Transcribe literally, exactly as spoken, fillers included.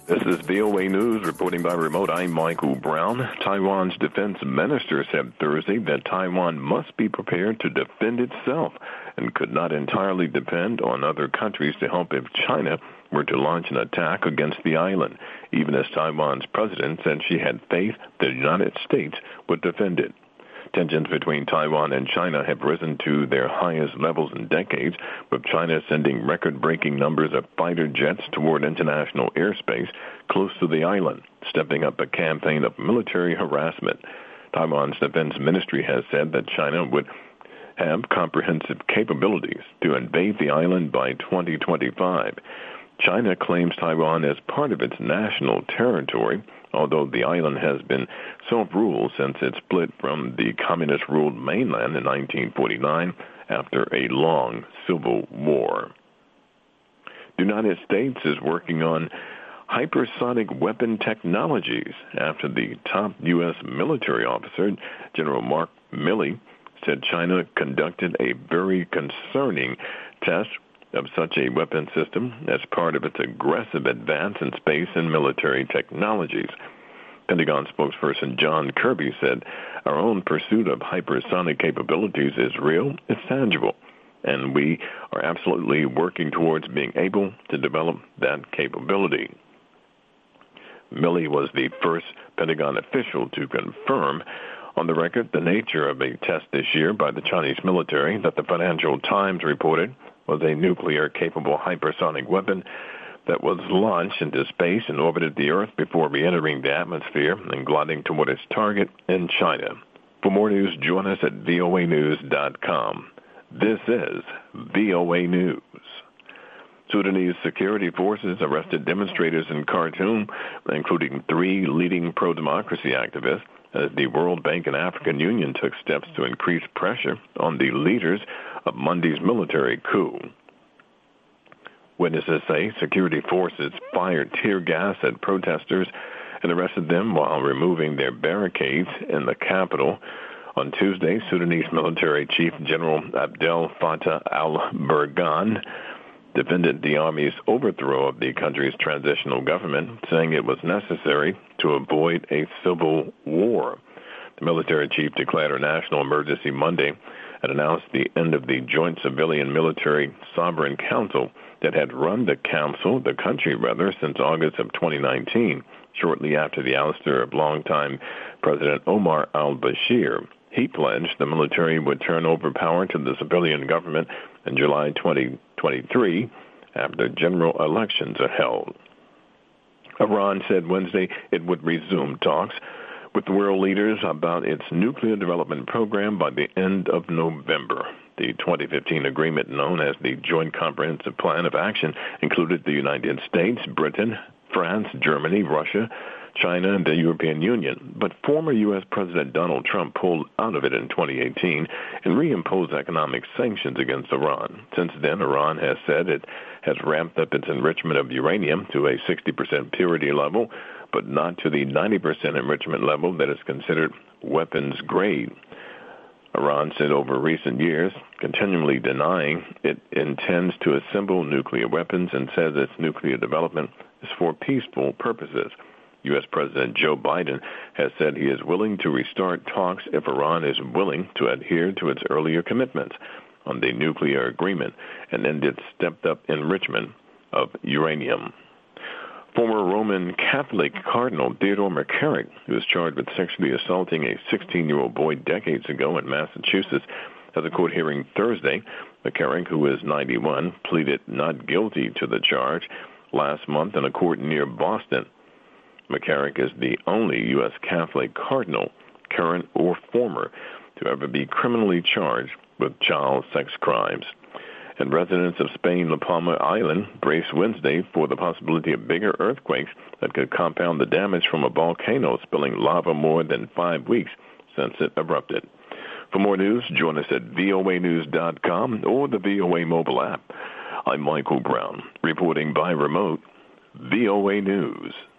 This is V O A News reporting by remote. I'm Michael Brown. Taiwan's defense minister said Thursday that Taiwan must be prepared to defend itself and could not entirely depend on other countries to help if China were to launch an attack against the island, even as Taiwan's president said she had faith the United States would defend it. Tensions between Taiwan and China have risen to their highest levels in decades, with China sending record-breaking numbers of fighter jets toward international airspace close to the island, stepping up a campaign of military harassment. Taiwan's defense ministry has said that China would have comprehensive capabilities to invade the island by twenty twenty-five. China claims Taiwan as part of its national territory, although the island has been self-ruled since it split from the communist-ruled mainland in nineteen forty-nine after a long civil war. The United States is working on hypersonic weapon technologies after the top U S military officer, General Mark Milley, said China conducted a very concerning test of such a weapon system as part of its aggressive advance in space and military technologies. Pentagon spokesperson John Kirby said, "Our own pursuit of hypersonic capabilities is real, it's tangible, and we are absolutely working towards being able to develop that capability." Milley was the first Pentagon official to confirm on the record the nature of a test this year by the Chinese military that the Financial Times reported was a nuclear-capable hypersonic weapon that was launched into space and orbited the Earth before re-entering the atmosphere and gliding toward its target in China. For more news, join us at V O A news dot com. This is V O A News. Sudanese security forces arrested demonstrators in Khartoum, including three leading pro-democracy activists, as the World Bank and African Union took steps to increase pressure on the leaders of Monday's military coup. Witnesses say security forces fired tear gas at protesters and arrested them while removing their barricades in the capital. On Tuesday, Sudanese military chief General Abdel Fattah al-Burhan defended the army's overthrow of the country's transitional government, saying it was necessary to avoid a civil war. The military chief declared a national emergency Monday and announced the end of the Joint Civilian Military Sovereign Council that had run the council, the country rather, since August of twenty nineteen, shortly after the ouster of longtime President Omar al-Bashir. He pledged the military would turn over power to the civilian government in July twenty twenty-three after general elections are held. Iran said Wednesday it would resume talks with world leaders about its nuclear development program by the end of November. The twenty fifteen agreement, known as the Joint Comprehensive Plan of Action, included the United States, Britain, France, Germany, Russia, China, and the European Union. But former U S President Donald Trump pulled out of it in twenty eighteen and reimposed economic sanctions against Iran. Since then, Iran has said it has ramped up its enrichment of uranium to a sixty percent purity level, but not to the ninety percent enrichment level that is considered weapons grade. Iran said over recent years, continually denying it intends to assemble nuclear weapons and says its nuclear development is for peaceful purposes. U S President Joe Biden has said he is willing to restart talks if Iran is willing to adhere to its earlier commitments on the nuclear agreement and end its stepped-up enrichment of uranium. Former Roman Catholic Cardinal Theodore McCarrick, who was charged with sexually assaulting a sixteen-year-old boy decades ago in Massachusetts, has a court hearing Thursday. McCarrick, who is ninety-one, pleaded not guilty to the charge last month in a court near Boston. McCarrick is the only U S Catholic cardinal, current or former, to ever be criminally charged with child sex crimes. And residents of Spain La Palma Island brace Wednesday for the possibility of bigger earthquakes that could compound the damage from a volcano spilling lava more than five weeks since it erupted. For more news, join us at V O A news dot com or the V O A mobile app. I'm Michael Brown, reporting by remote, V O A News.